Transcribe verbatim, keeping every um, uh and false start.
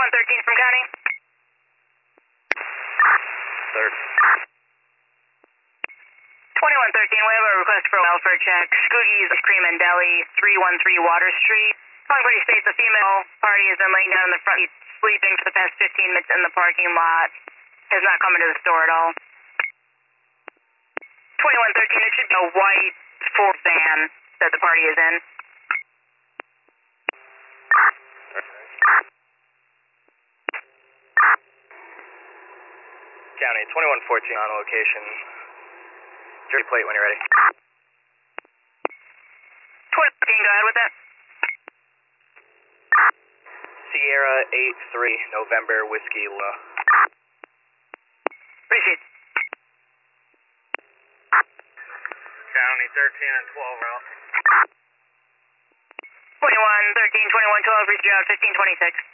twenty-one thirteen from county. Third. twenty-one thirteen, we have a request for a welfare check. Scoogies Ice Cream and Deli, three one three Water Street. Calling Party states the female party has been laying down in the front, sleeping for the past fifteen minutes in the parking lot. Has not come into the store at all. twenty-one thirteen, it should be a white Ford van that the party is in. County, twenty-one fourteen on location. Jersey plate when you're ready. twenty fourteen, go ahead with that. Sierra eight three, November, Whiskey, Lua. Appreciate it. County, thirteen and twelve route. twenty-one thirteen, twenty-one twelve, reach you out, fifteen twenty-six.